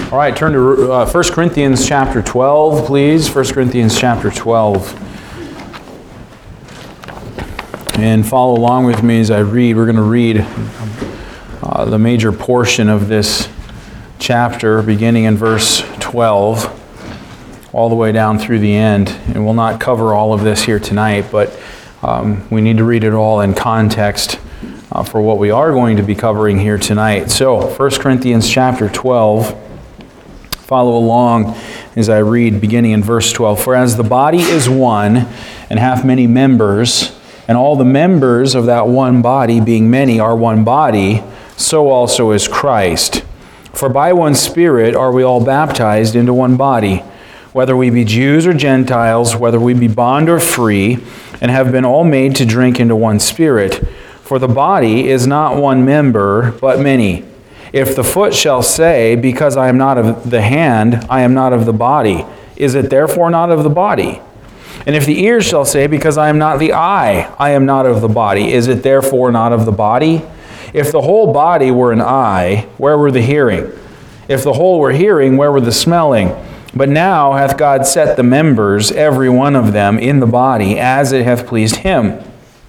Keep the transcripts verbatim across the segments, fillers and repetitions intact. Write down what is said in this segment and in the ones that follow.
All right, turn to uh, First Corinthians chapter twelve, please. First Corinthians chapter twelve. And follow along with me as I read. We're going to read uh, the major portion of this chapter, beginning in verse twelve, all the way down through the end. And we'll not cover all of this here tonight, but um, we need to read it all in context uh, for what we are going to be covering here tonight. So, First Corinthians chapter twelve. Follow along as I read, beginning in verse twelve. For as the body is one, and hath many members, and all the members of that one body, being many, are one body, so also is Christ. For by one Spirit are we all baptized into one body, whether we be Jews or Gentiles, whether we be bond or free, and have been all made to drink into one Spirit. For the body is not one member, but many. If the foot shall say, because I am not of the hand, I am not of the body, is it therefore not of the body? And if the ear shall say, because I am not the eye, I am not of the body, is it therefore not of the body? If the whole body were an eye, where were the hearing? If the whole were hearing, where were the smelling? But now hath God set the members, every one of them, in the body, as it hath pleased him.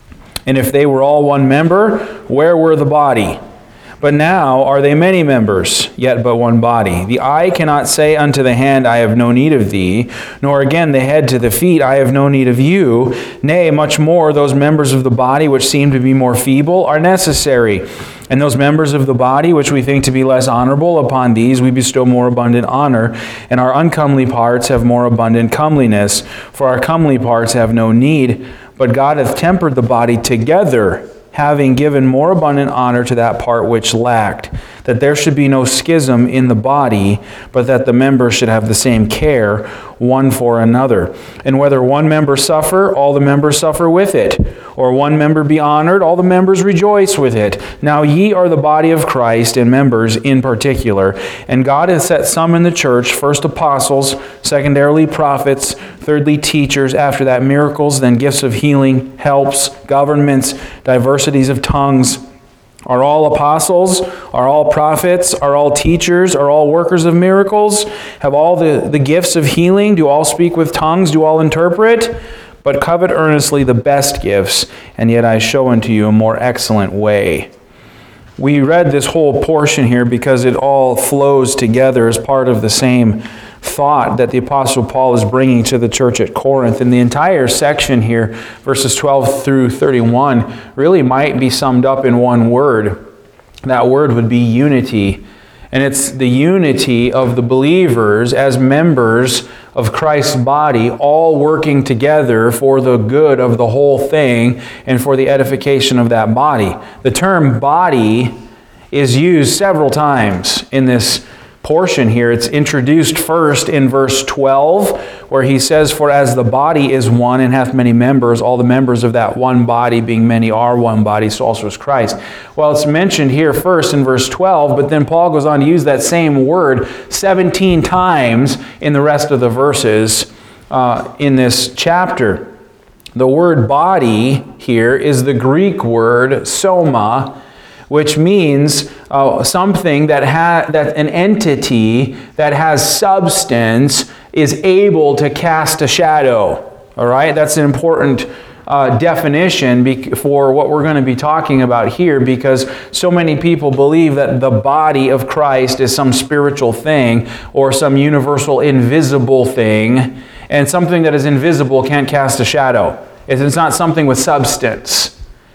And if they were all one member, where were the body? But now are they many members, yet but one body. The eye cannot say unto the hand, I have no need of thee, nor again the head to the feet, I have no need of you. Nay, much more, those members of the body which seem to be more feeble are necessary. And those members of the body which we think to be less honorable, upon these we bestow more abundant honor, and our uncomely parts have more abundant comeliness. For our comely parts have no need, but God hath tempered the body together, having given more abundant honor to that part which lacked, that there should be no schism in the body, but that the members should have the same care one for another. And whether one member suffer, all the members suffer with it, or one member be honored, all the members rejoice with it. Now ye are the body of Christ, and members in particular. And God hath set some in the church, first apostles, secondarily prophets, thirdly teachers, after that miracles, then gifts of healing, helps, governments, diversities of tongues. Are all apostles? Are all prophets? Are all teachers? Are all workers of miracles? Have all the, the gifts of healing? Do all speak with tongues? Do all interpret? But covet earnestly the best gifts, and yet I show unto you a more excellent way. We read this whole portion here because it all flows together as part of the same thought that the Apostle Paul is bringing to the church at Corinth. And the entire section here, verses twelve through thirty-one, really might be summed up in one word. That word would be unity. And it's the unity of the believers as members of Christ's body, all working together for the good of the whole thing and for the edification of that body. The term body is used several times in this portion here. It's introduced first in verse twelve, where he says, For as the body is one and hath many members, all the members of that one body, being many, are one body, so also is Christ. Well, it's mentioned here first in verse twelve, but then Paul goes on to use that same word seventeen times in the rest of the verses uh, in this chapter. The word body here is the Greek word soma, which means uh, something that ha- that an entity that has substance is able to cast a shadow. All right, that's an important uh, definition be- for what we're going to be talking about here, because so many people believe that the body of Christ is some spiritual thing or some universal invisible thing, and something that is invisible can't cast a shadow. It's not something with substance.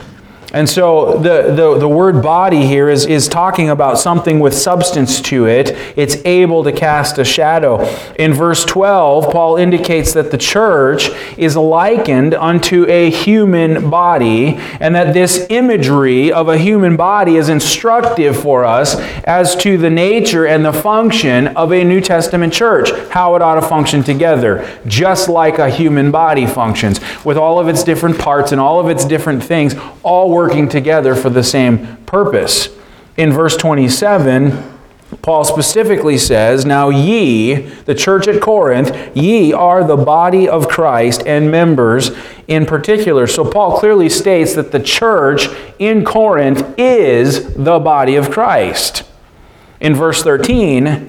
And so the, the, the word body here is, is talking about something with substance to it. It's able to cast a shadow. In verse twelve, Paul indicates that the church is likened unto a human body, and that this imagery of a human body is instructive for us as to the nature and the function of a New Testament church, how it ought to function together, just like a human body functions, with all of its different parts and all of its different things, all working working together for the same purpose. In verse twenty-seven, Paul specifically says, Now ye, the church at Corinth, ye are the body of Christ and members in particular. So Paul clearly states that the church in Corinth is the body of Christ. In verse thirteen,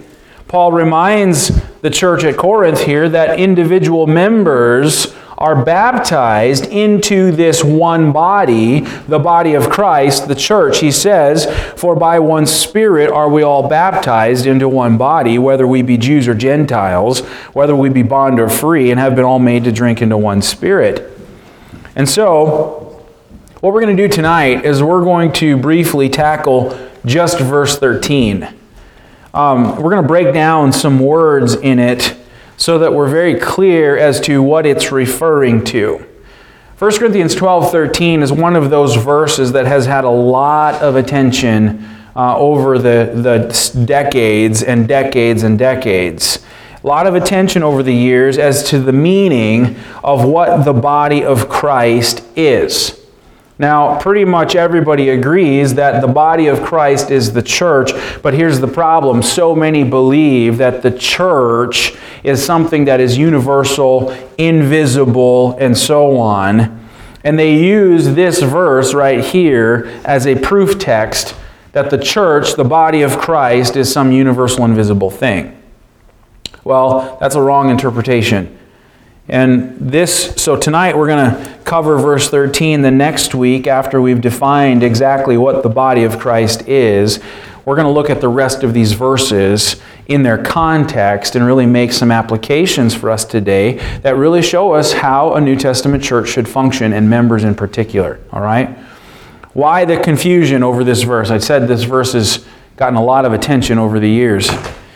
Paul reminds the church at Corinth here that individual members are baptized into this one body, the body of Christ, the church. He says, "For by one Spirit are we all baptized into one body, whether we be Jews or Gentiles, whether we be bond or free, and have been all made to drink into one Spirit." And so, what we're going to do tonight is we're going to briefly tackle just verse thirteen. Um, we're going to break down some words in it so that we're very clear as to what it's referring to. First Corinthians twelve thirteen is one of those verses that has had a lot of attention uh, over the, the decades and decades and decades. A lot of attention over the years as to the meaning of what the body of Christ is. Now, pretty much everybody agrees that the body of Christ is the church, but here's the problem. So many believe that the church is something that is universal, invisible, and so on. And they use this verse right here as a proof text that the church, the body of Christ, is some universal, invisible thing. Well, that's a wrong interpretation. And this, so tonight we're going to cover verse thirteen. The next week, after we've defined exactly what the body of Christ is, we're going to look at the rest of these verses in their context and really make some applications for us today that really show us how a New Testament church should function, and members in particular. All right? Why the confusion over this verse? I said this verse has gotten a lot of attention over the years.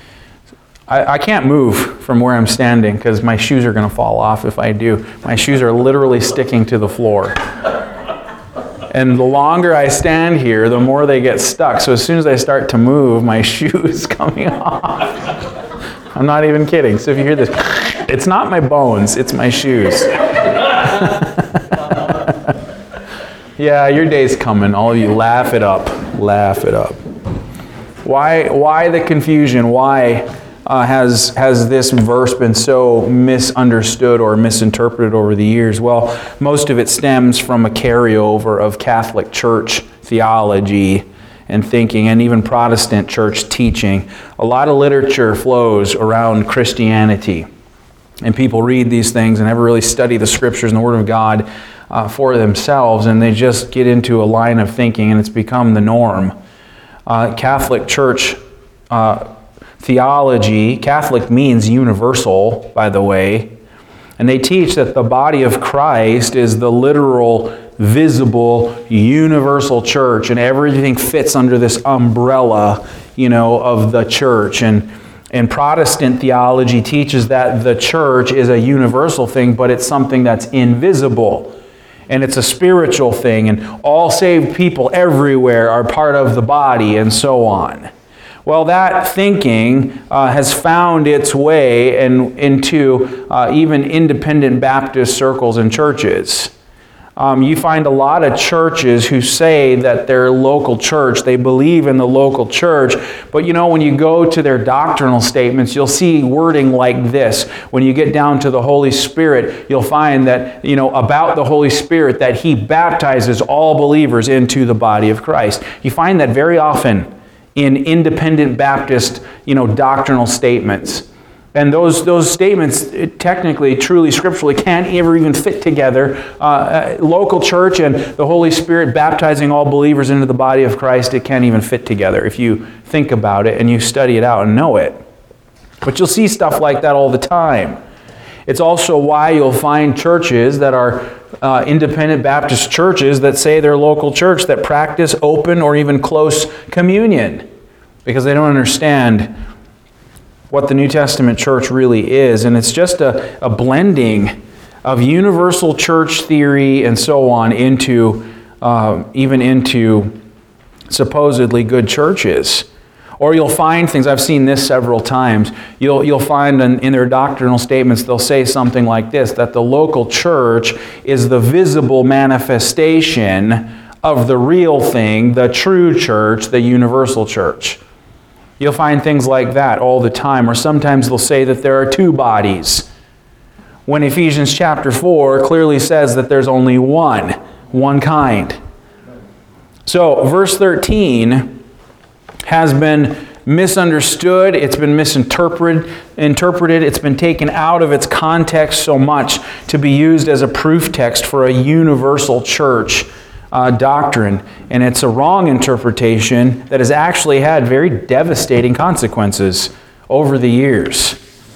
I, I can't move from where I'm standing because my shoes are going to fall off if I do. My shoes are literally sticking to the floor. And the longer I stand here, the more they get stuck. So as soon as I start to move, my shoe is coming off. I'm not even kidding. So if you hear this, it's not my bones, it's my shoes. Yeah, your day's coming. All of you, laugh it up. Laugh it up. Why, why the confusion? Why Uh, has has this verse been so misunderstood or misinterpreted over the years? Well, most of it stems from a carryover of Catholic Church theology and thinking, and even Protestant church teaching. A lot of literature flows around Christianity, and people read these things and never really study the Scriptures and the Word of God uh, for themselves, and they just get into a line of thinking, and it's become the norm. Uh, Catholic Church uh, theology, Catholic means universal, by the way, and they teach that the body of Christ is the literal, visible, universal church, and everything fits under this umbrella, you know, of the church. And, and Protestant theology teaches that the church is a universal thing, but it's something that's invisible. And it's a spiritual thing, and all saved people everywhere are part of the body, and so on. Well, that thinking uh, has found its way in, into uh, even independent Baptist circles and churches. Um, you find a lot of churches who say that they're local church, they believe in the local church, but you know, when you go to their doctrinal statements, you'll see wording like this. When you get down to the Holy Spirit, you'll find that, you know, about the Holy Spirit, that He baptizes all believers into the body of Christ. You find that very often in independent Baptist, you know, doctrinal statements. And those those statements technically, truly, scripturally can't ever even fit together. Uh, local church and the Holy Spirit baptizing all believers into the body of Christ, it can't even fit together if you think about it and you study it out and know it. But you'll see stuff like that all the time. It's also why you'll find churches that are uh, independent Baptist churches that say they're local church that practice open or even close communion, because they don't understand what the New Testament church really is. And it's just a, a blending of universal church theory and so on into uh, even into supposedly good churches. Or you'll find things, I've seen this several times, you'll, you'll find in, in their doctrinal statements, they'll say something like this, that the local church is the visible manifestation of the real thing, the true church, the universal church. You'll find things like that all the time. Or sometimes they'll say that there are two bodies, when Ephesians chapter four clearly says that there's only one, one kind. So verse thirteen has been misunderstood, it's been misinterpreted, interpreted, it's been taken out of its context so much to be used as a proof text for a universal church uh, doctrine. And it's a wrong interpretation that has actually had very devastating consequences over the years.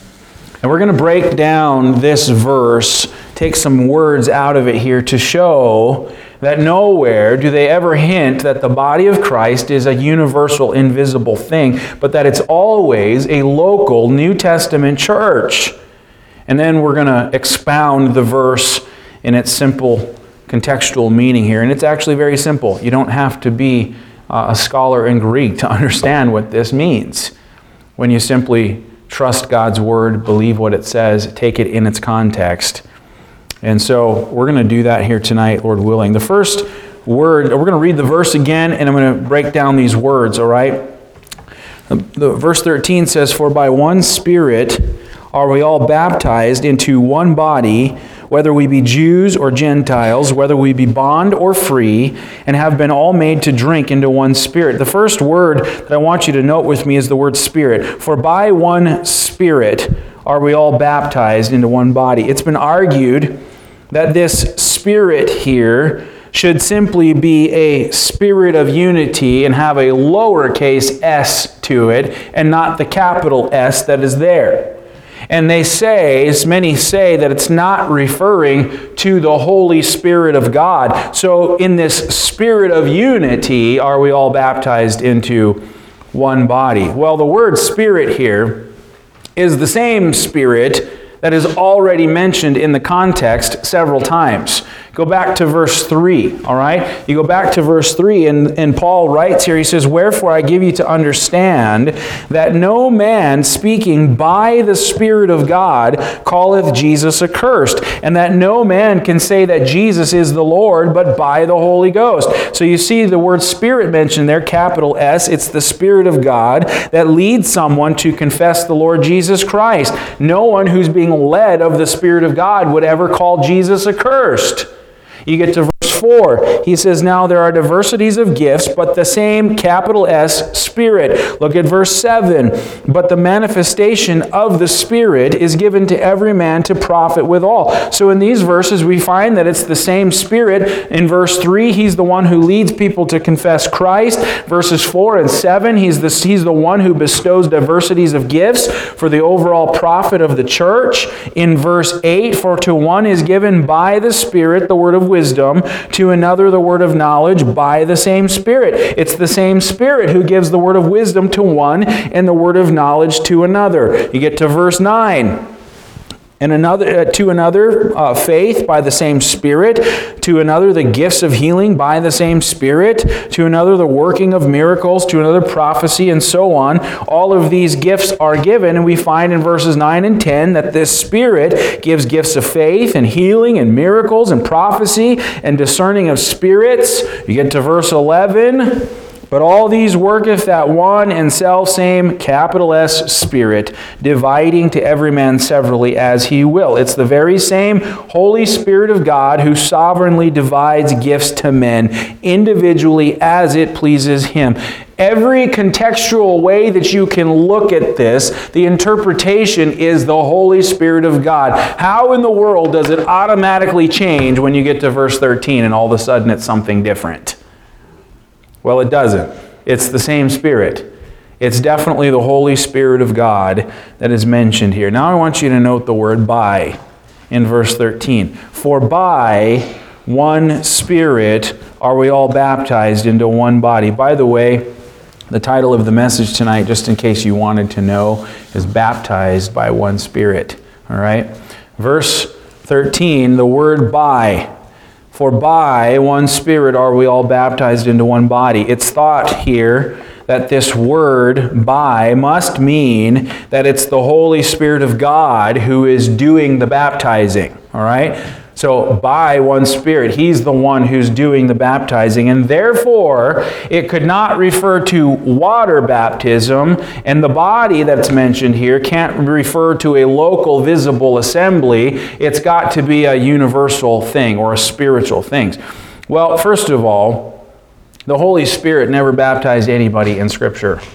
And we're going to break down this verse, take some words out of it here to show that nowhere do they ever hint that the body of Christ is a universal, invisible thing, but that it's always a local New Testament church. And then we're going to expound the verse in its simple contextual meaning here. And it's actually very simple. You don't have to be uh, a scholar in Greek to understand what this means. When you simply trust God's Word, believe what it says, take it in its context. And so we're going to do that here tonight, Lord willing. The first word, we're going to read the verse again, and I'm going to break down these words, all right? The, the verse thirteen says, "For by one Spirit are we all baptized into one body, whether we be Jews or Gentiles, whether we be bond or free, and have been all made to drink into one Spirit." The first word that I want you to note with me is the word Spirit. For by one Spirit are we all baptized into one body. It's been argued that this Spirit here should simply be a spirit of unity and have a lowercase s to it, and not the capital S that is there. And they say, as many say, that it's not referring to the Holy Spirit of God. So in this spirit of unity, are we all baptized into one body? Well, the word Spirit here is the same Spirit that is already mentioned in the context several times. Go back to verse three, all right? You go back to verse three, and, and Paul writes here, he says, "Wherefore I give you to understand that no man speaking by the Spirit of God calleth Jesus accursed, and that no man can say that Jesus is the Lord but by the Holy Ghost." So you see the word Spirit mentioned there, capital S. It's the Spirit of God that leads someone to confess the Lord Jesus Christ. No one who's being led of the Spirit of God would ever call Jesus accursed. You get to verse four. He says, "Now there are diversities of gifts, but the same capital S Spirit." Look at verse seven. "But the manifestation of the Spirit is given to every man to profit withal." So in these verses we find that it's the same Spirit. In verse three, He's the one who leads people to confess Christ. Verses four and seven, He's the, he's the one who bestows diversities of gifts for the overall profit of the church. In verse eight, "For to one is given by the Spirit the word of wisdom, to another the word of knowledge by the same Spirit." It's the same Spirit who gives the word of wisdom to one and the word of knowledge to another. You get to verse nine. And another, uh, to another, uh, faith by the same Spirit. To another, the gifts of healing by the same Spirit. To another, the working of miracles. To another, prophecy, and so on. All of these gifts are given, and we find in verses nine and ten that this Spirit gives gifts of faith and healing and miracles and prophecy and discerning of spirits. You get to verse eleven. "But all these worketh that one and selfsame capital S Spirit, dividing to every man severally as he will." It's the very same Holy Spirit of God who sovereignly divides gifts to men individually as it pleases Him. Every contextual way that you can look at this, the interpretation is the Holy Spirit of God. How in the world does it automatically change when you get to verse thirteen and all of a sudden it's something different? Well, it doesn't. It's the same Spirit. It's definitely the Holy Spirit of God that is mentioned here. Now I want you to note the word "by" in verse thirteen. "For by one Spirit are we all baptized into one body." By the way, the title of the message tonight, just in case you wanted to know, is "Baptized by One Spirit." All right? Verse thirteen, the word "by." "For by one Spirit are we all baptized into one body." It's thought here that this word "by" must mean that it's the Holy Spirit of God who is doing the baptizing. All right? So by one Spirit, He's the one who's doing the baptizing, and therefore it could not refer to water baptism, and the body that's mentioned here can't refer to a local visible assembly. It's got to be a universal thing or a spiritual thing. Well, first of all, the Holy Spirit never baptized anybody in Scripture.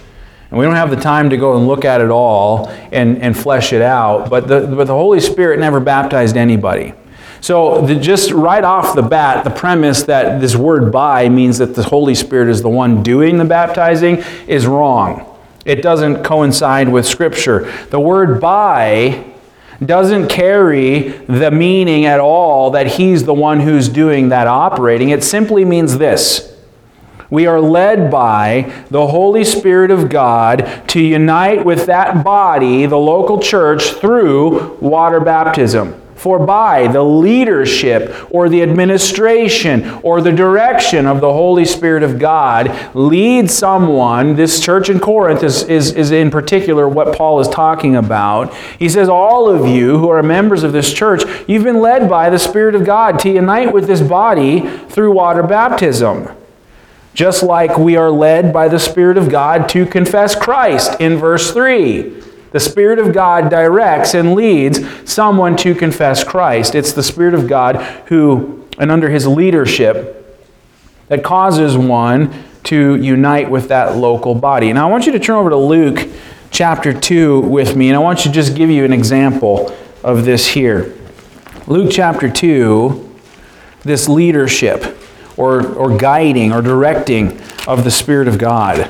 And we don't have the time to go and look at it all and, and flesh it out. But the, but the Holy Spirit never baptized anybody. So the, just right off the bat, the premise that this word by means that the Holy Spirit is the one doing the baptizing is wrong. It doesn't coincide with Scripture. The word by doesn't carry the meaning at all that He's the one who's doing that operating. It simply means this. We are led by the Holy Spirit of God to unite with that body, the local church, through water baptism. For by the leadership or the administration or the direction of the Holy Spirit of God leads someone, this church in Corinth is, is, is in particular what Paul is talking about. He says, all of you who are members of this church, you've been led by the Spirit of God to unite with this body through water baptism. Just like we are led by the Spirit of God to confess Christ in verse three. The Spirit of God directs and leads someone to confess Christ. It's the Spirit of God who, and under His leadership, that causes one to unite with that local body. Now I want you to turn over to Luke chapter two with me, and I want you to just give you an example of this here. Luke chapter two, this leadership, or, or guiding, or directing of the Spirit of God.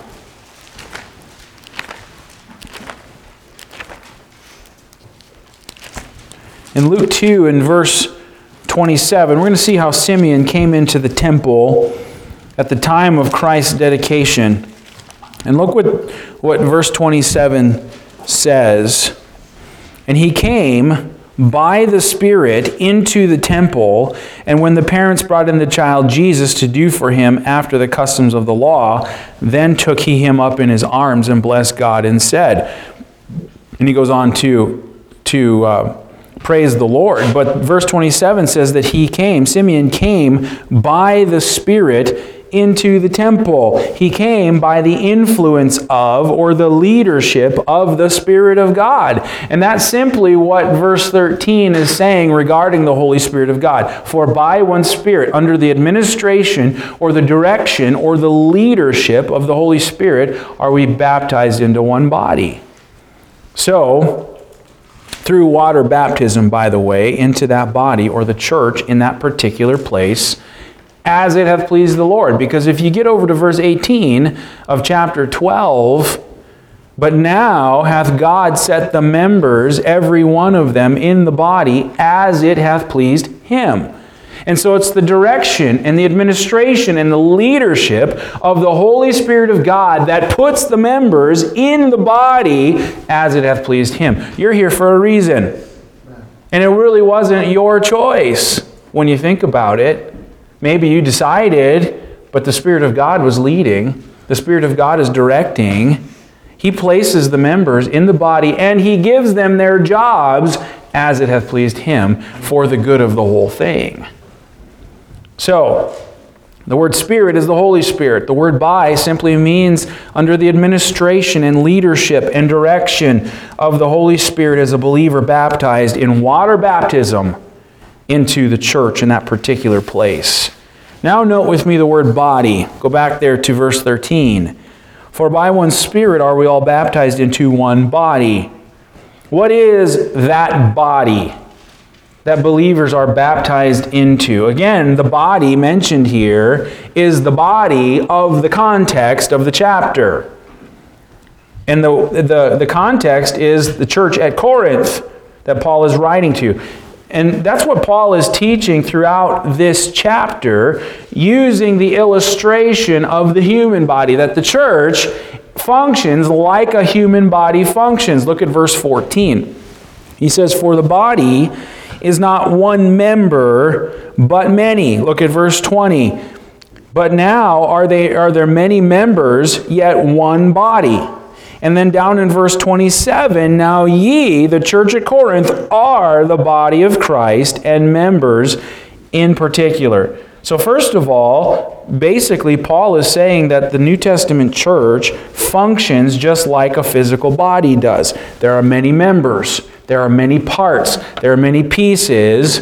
In Luke two, in verse twenty-seven, we're going to see how Simeon came into the temple at the time of Christ's dedication. And look what, what verse twenty-seven says. And he came by the Spirit into the temple, and when the parents brought in the child Jesus to do for him after the customs of the law, then took he him up in his arms and blessed God and said, and he goes on to, to uh, praise the Lord. But verse twenty-seven says that he came, Simeon came by the Spirit into the temple. He came by the influence of, or the leadership of, the Spirit of God. And that's simply what verse thirteen is saying regarding the Holy Spirit of God. For by one Spirit, under the administration or the direction or the leadership of the Holy Spirit, are we baptized into one body. So, through water baptism, by the way, into that body or the church in that particular place, as it hath pleased the Lord. Because if you get over to verse eighteen of chapter twelve, but now hath God set the members, every one of them, in the body as it hath pleased Him. And so it's the direction and the administration and the leadership of the Holy Spirit of God that puts the members in the body as it hath pleased Him. You're here for a reason. And it really wasn't your choice when you think about it. Maybe you decided, but the Spirit of God was leading. The Spirit of God is directing. He places the members in the body and He gives them their jobs as it hath pleased Him for the good of the whole thing. So, the word Spirit is the Holy Spirit. The word by simply means under the administration and leadership and direction of the Holy Spirit as a believer baptized in water baptism into the church in that particular place. Now note with me the word body. Go back there to verse thirteen. For by one Spirit are we all baptized into one body. What is that body that believers are baptized into? Again, the body mentioned here is the body of the context of the chapter. And the, the, the context is the church at Corinth that Paul is writing to. And that's what Paul is teaching throughout this chapter, using the illustration of the human body, that the church functions like a human body functions. Look at verse fourteen. He says, for the body is not one member, but many. Look at verse twenty. But now are they are there many members, yet one body. And then down in verse twenty-seven, now ye, the church at Corinth, are the body of Christ and members in particular. So first of all, basically Paul is saying that the New Testament church functions just like a physical body does. There are many members. There are many parts. There are many pieces.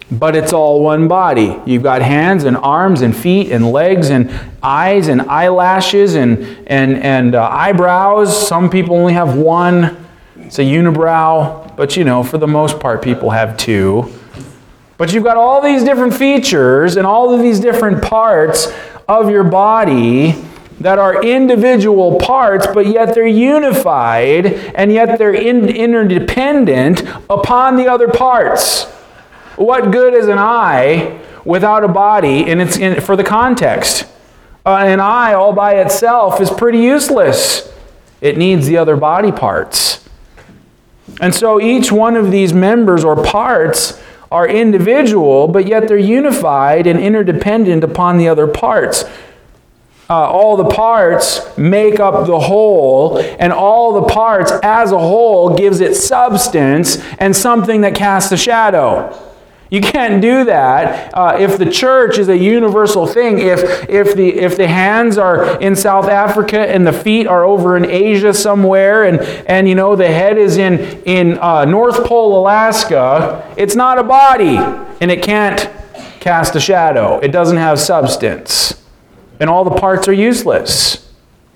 but it's all one body. You've got hands and arms and feet and legs and eyes and eyelashes and, and, and uh, eyebrows. Some people only have one. It's a unibrow, but you know, for the most part, people have two. But you've got all these different features and all of these different parts of your body that are individual parts, but yet they're unified, and yet they're in, interdependent upon the other parts. What good is an eye without a body? And it's in, for the context. Uh, an eye all by itself is pretty useless. It needs the other body parts. And so each one of these members or parts are individual, but yet they're unified and interdependent upon the other parts. Uh, all the parts make up the whole, and all the parts as a whole gives it substance and something that casts a shadow. You can't do that uh, if the church is a universal thing. If if the if the hands are in South Africa and the feet are over in Asia somewhere, and and you know the head is in in uh, North Pole, Alaska, it's not a body, and it can't cast a shadow. It doesn't have substance, and all the parts are useless.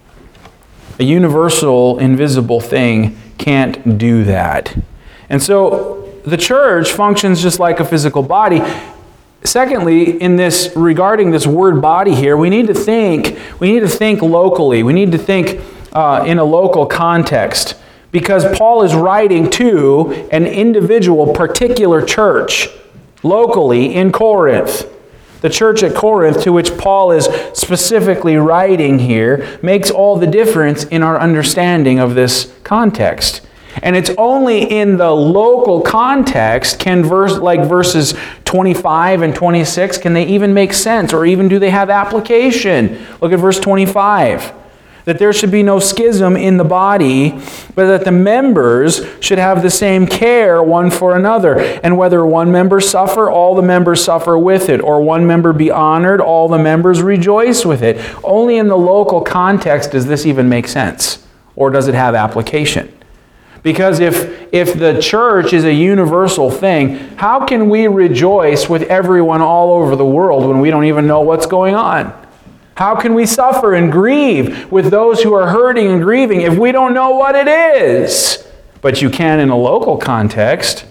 A universal, invisible thing can't do that, and so the church functions just like a physical body. Secondly, in this regarding this word body here, we need to think. We need to think locally. We need to think uh, in a local context, because Paul is writing to an individual, particular church locally in Corinth. The church at Corinth, to which Paul is specifically writing here, makes all the difference in our understanding of this context. And it's only in the local context can verse like verses twenty-five and twenty-six, can they even make sense, or even do they have application? Look at verse twenty-five. That there should be no schism in the body, but that the members should have the same care one for another. And whether one member suffer, all the members suffer with it. Or one member be honored, all the members rejoice with it. Only in the local context does this even make sense, or does it have application. Because if, if the church is a universal thing, how can we rejoice with everyone all over the world when we don't even know what's going on? How can we suffer and grieve with those who are hurting and grieving if we don't know what it is? But you can in a local context.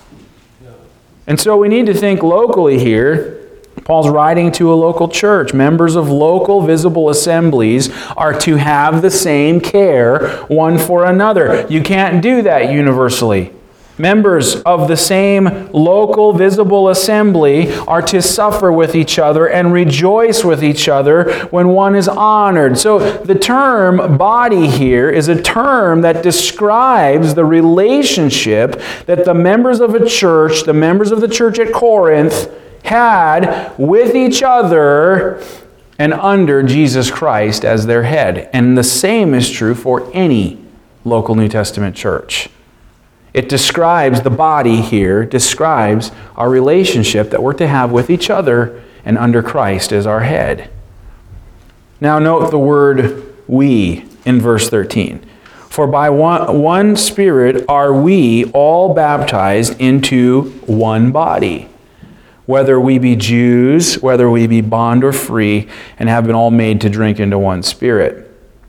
And so we need to think locally here. Paul's writing to a local church. Members of local visible assemblies are to have the same care one for another. You can't do that universally. Members of the same local visible assembly are to suffer with each other and rejoice with each other when one is honored. So the term body here is a term that describes the relationship that the members of a church, the members of the church at Corinth, had with each other and under Jesus Christ as their head. And the same is true for any local New Testament church. It describes, the body here describes our relationship that we're to have with each other and under Christ as our head. Now note the word we in verse thirteen. For by one, one Spirit are we all baptized into one body, whether we be Jews, whether we be bond or free, and have been all made to drink into one Spirit.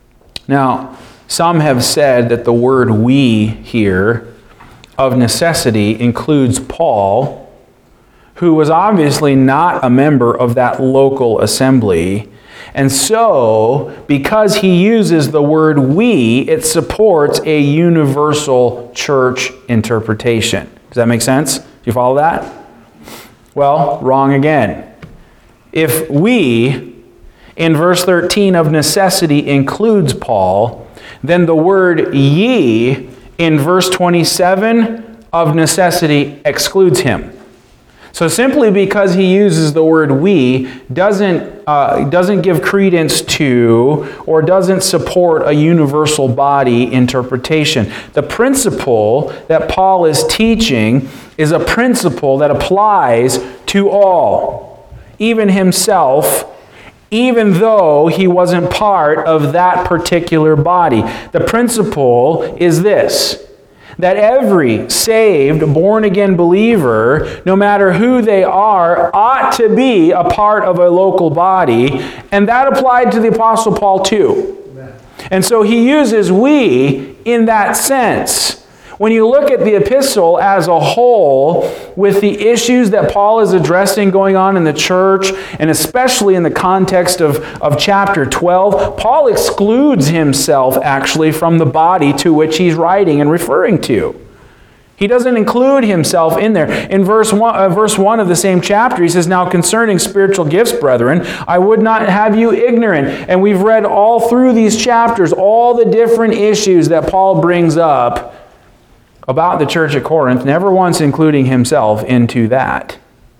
Now, some have said that the word we here of necessity includes Paul, who was obviously not a member of that local assembly. And so, because he uses the word we, it supports a universal church interpretation. Does that make sense? Do you follow that? Well, wrong again. If we, in verse thirteen of necessity, includes Paul, then the word ye in verse twenty-seven of necessity excludes him. So simply because he uses the word we doesn't, uh, doesn't give credence to or doesn't support a universal body interpretation. The principle that Paul is teaching is a principle that applies to all, even himself, even though he wasn't part of that particular body. The principle is this, that every saved, born-again believer, no matter who they are, ought to be a part of a local body, and that applied to the Apostle Paul too. Amen. And so he uses we in that sense. When you look at the epistle as a whole, with the issues that Paul is addressing going on in the church, and especially in the context of, of chapter twelve, Paul excludes himself actually from the body to which he's writing and referring to. He doesn't include himself in there. In verse one, uh, verse one of the same chapter, he says, "Now concerning spiritual gifts, brethren, I would not have you ignorant." And we've read all through these chapters, all the different issues that Paul brings up about the church at Corinth, never once including himself into that.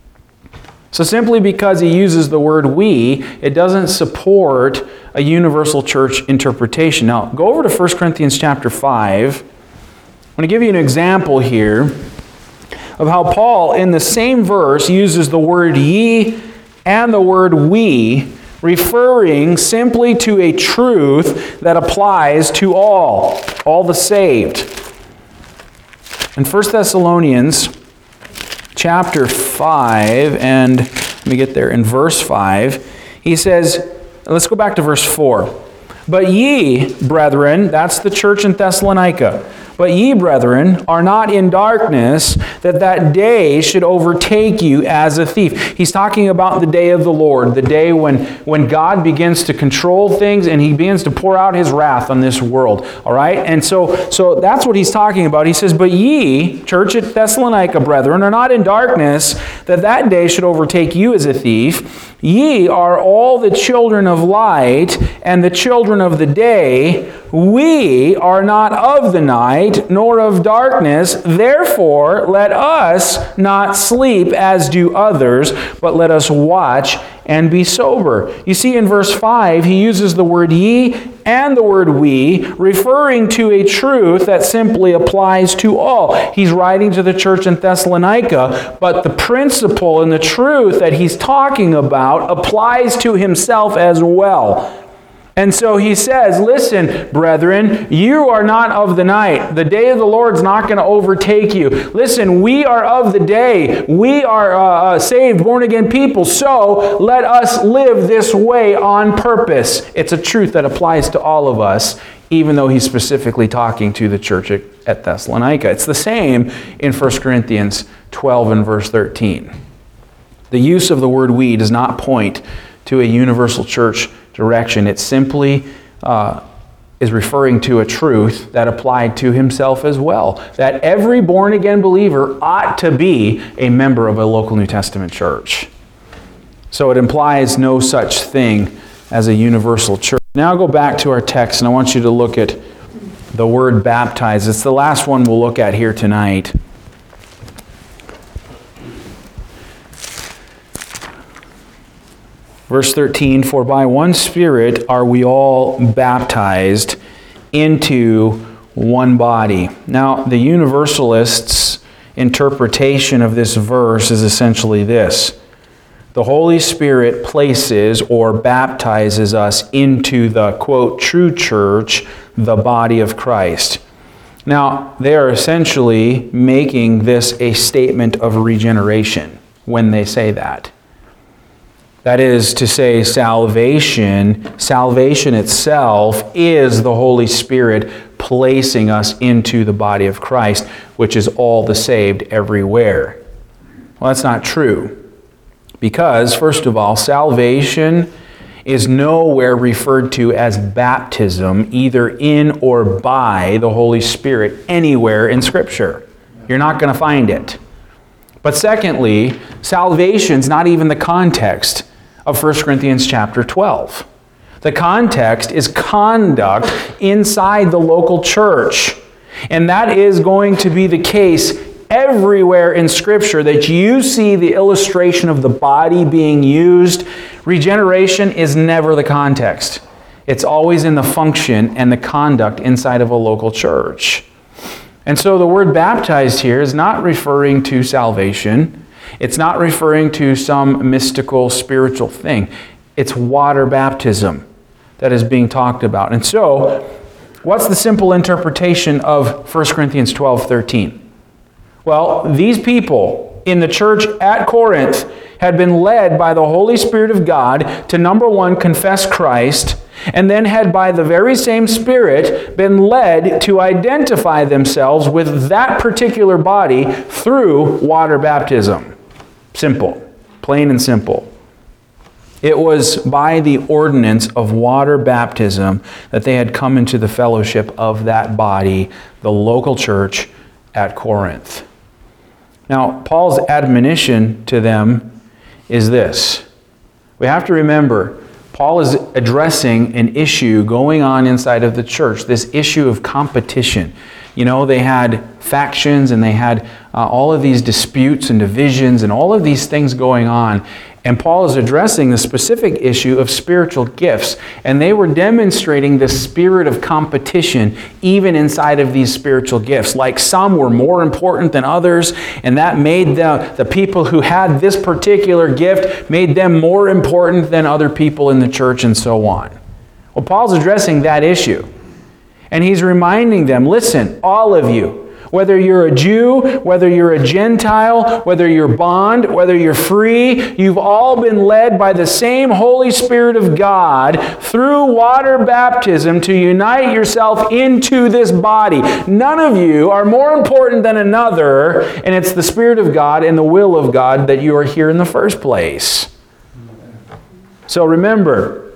So simply because he uses the word we, it doesn't support a universal church interpretation. Now, go over to First Corinthians chapter five. I'm going to give you an example here of how Paul, in the same verse, uses the word ye and the word we, referring simply to a truth that applies to all, all the saved. In First Thessalonians chapter five, and let me get there, in verse five, he says, let's go back to verse four. "But ye, brethren," that's the church in Thessalonica, "but ye, brethren, are not in darkness, that that day should overtake you as a thief." He's talking about the day of the Lord, the day when, when God begins to control things and he begins to pour out his wrath on this world. All right? And so, so that's what he's talking about. He says, "But ye, church at Thessalonica, brethren, are not in darkness, that that day should overtake you as a thief. Ye are all the children of light and the children of the day. We are not of the night, nor of darkness. Therefore, let us not sleep as do others, but let us watch and be sober." You see, in verse five, he uses the word ye and the word we, referring to a truth that simply applies to all. He's writing to the church in Thessalonica, but the principle and the truth that he's talking about applies to himself as well. And so he says, listen, brethren, you are not of the night. The day of the Lord's not going to overtake you. Listen, we are of the day. We are uh, saved, born-again people. So let us live this way on purpose. It's a truth that applies to all of us, even though he's specifically talking to the church at, at Thessalonica. It's the same in First Corinthians twelve and verse thirteen. The use of the word we does not point to a universal church direction. It simply uh, is referring to a truth that applied to himself as well. That every born-again believer ought to be a member of a local New Testament church. So it implies no such thing as a universal church. Now go back to our text, and I want you to look at the word baptize. It's the last one we'll look at here tonight. Verse thirteen, "For by one Spirit are we all baptized into one body." Now, the Universalists' interpretation of this verse is essentially this. The Holy Spirit places or baptizes us into the, quote, true church, the body of Christ. Now, they are essentially making this a statement of regeneration when they say that. That is to say, salvation, salvation itself is the Holy Spirit placing us into the body of Christ, which is all the saved everywhere. Well, that's not true. Because, first of all, salvation is nowhere referred to as baptism, either in or by the Holy Spirit, anywhere in Scripture. You're not going to find it. But secondly, salvation's not even the context of First Corinthians chapter twelve. The context is conduct inside the local church. And that is going to be the case everywhere in Scripture that you see the illustration of the body being used. Regeneration is never the context. It's always in the function and the conduct inside of a local church. And so the word baptized here is not referring to salvation. It's not referring to some mystical spiritual thing. It's water baptism that is being talked about. And so What's the simple interpretation of First Corinthians twelve thirteen? Well, these people in the church at Corinth had been led by the Holy Spirit of God to, number one, confess Christ, and then had by the very same Spirit been led to identify themselves with that particular body through water baptism. Simple. Plain and simple. It was by the ordinance of water baptism that they had come into the fellowship of that body, the local church at Corinth. Now, Paul's admonition to them is this. We have to remember, Paul is addressing an issue going on inside of the church, this issue of competition. You know, they had factions and they had uh, all of these disputes and divisions and all of these things going on. And Paul is addressing the specific issue of spiritual gifts. And they were demonstrating the spirit of competition even inside of these spiritual gifts. Like some were more important than others, and that made the, the people who had this particular gift, made them more important than other people in the church and so on. Well, Paul's addressing that issue. And he's reminding them, listen, all of you, whether you're a Jew, whether you're a Gentile, whether you're bond, whether you're free, you've all been led by the same Holy Spirit of God through water baptism to unite yourself into this body. None of you are more important than another, and it's the Spirit of God and the will of God that you are here in the first place. So remember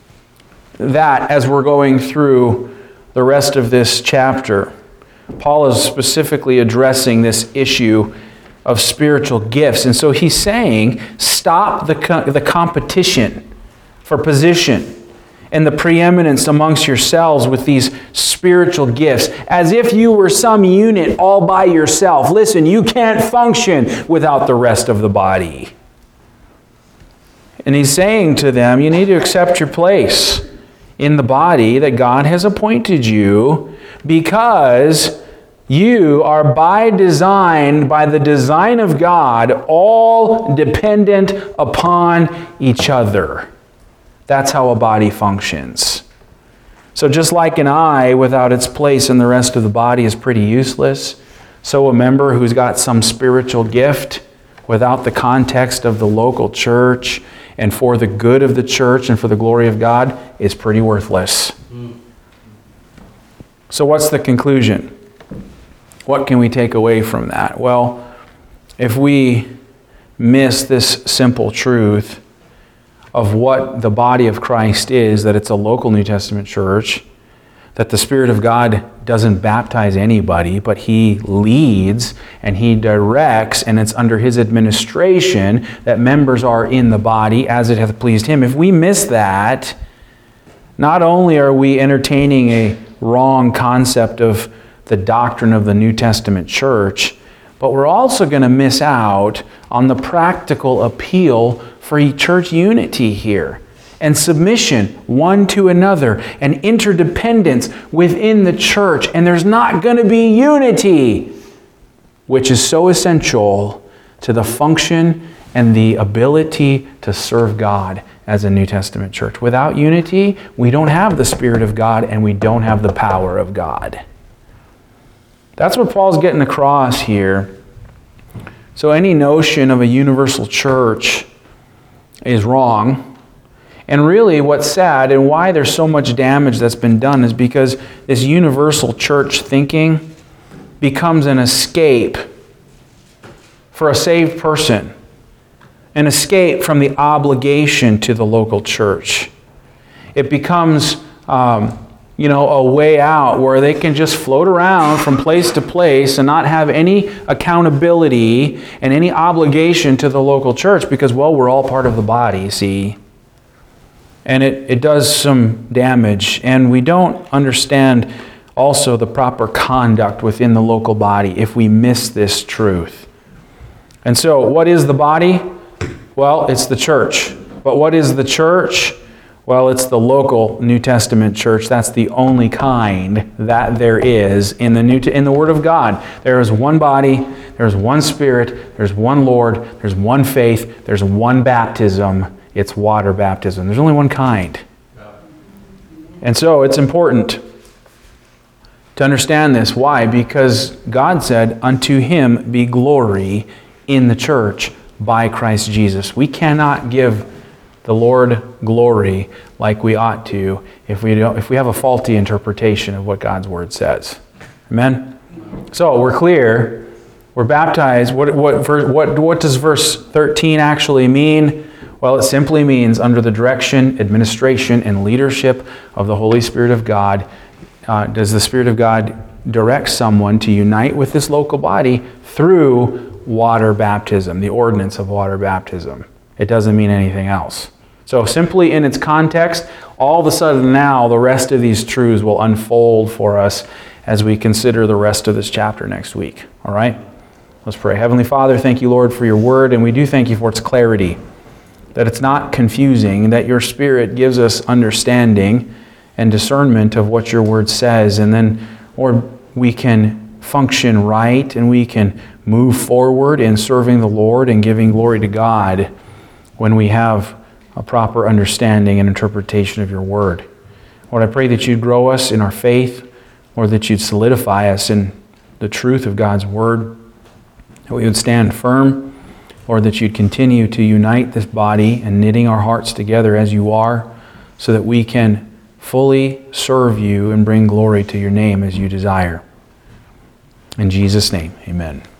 that as we're going through the rest of this chapter. Paul is specifically addressing this issue of spiritual gifts. And so he's saying, stop the, co- the competition for position and the preeminence amongst yourselves with these spiritual gifts, as if you were some unit all by yourself. Listen, you can't function without the rest of the body. And he's saying to them, you need to accept your place in the body that God has appointed you, because you are by design, by the design of God, all dependent upon each other. That's how a body functions. So just like an eye without its place in the rest of the body is pretty useless, so a member who's got some spiritual gift without the context of the local church and for the good of the church and for the glory of God is pretty worthless. Mm. So what's the conclusion? What can we take away from that? Well, if we miss this simple truth of what the body of Christ is, that it's a local New Testament church, that the Spirit of God doesn't baptize anybody, but He leads and He directs, and it's under His administration that members are in the body as it hath pleased Him. If we miss that, not only are we entertaining a wrong concept of the doctrine of the New Testament church, but we're also going to miss out on the practical appeal for church unity here, and submission one to another, and interdependence within the church. And there's not going to be unity, which is so essential to the function and the ability to serve God as a New Testament church. Without unity, we don't have the Spirit of God and we don't have the power of God. That's what Paul's getting across here. So any notion of a universal church is wrong. And really what's sad and why there's so much damage that's been done is because this universal church thinking becomes an escape for a saved person. An escape from the obligation to the local church. It becomes, um, you know, a way out where they can just float around from place to place and not have any accountability and any obligation to the local church because, well, we're all part of the body, see? And it, it does some damage. And we don't understand also the proper conduct within the local body if we miss this truth. And so, what is the body? Well, it's the church. But what is the church? Well, it's the local New Testament church. That's the only kind that there is in the New in the Word of God. There is one body, there's one Spirit, there's one Lord, there's one faith, there's one baptism. It's water baptism. There's only one kind. And so it's important to understand this. Why? Because God said, unto him be glory in the church by Christ Jesus. We cannot give the Lord glory like we ought to if we don't, if we have a faulty interpretation of what God's Word says. Amen? So we're clear. We're baptized. What, what, what, what does verse thirteen actually mean? Well, it simply means under the direction, administration, and leadership of the Holy Spirit of God, uh, does the Spirit of God direct someone to unite with this local body through water baptism, the ordinance of water baptism. It doesn't mean anything else. So simply in its context, all of a sudden now the rest of these truths will unfold for us as we consider the rest of this chapter next week. All right? Let's pray. Heavenly Father, thank you, Lord, for your word, and we do thank you for its clarity, that it's not confusing, that your Spirit gives us understanding and discernment of what your word says, and then, Lord, we can function right and we can move forward in serving the Lord and giving glory to God when we have a proper understanding and interpretation of your word. Lord, I pray that you'd grow us in our faith, or that you'd solidify us in the truth of God's word, that we would stand firm, or that you'd continue to unite this body and knitting our hearts together as you are, so that we can fully serve you and bring glory to your name as you desire. In Jesus' name, amen.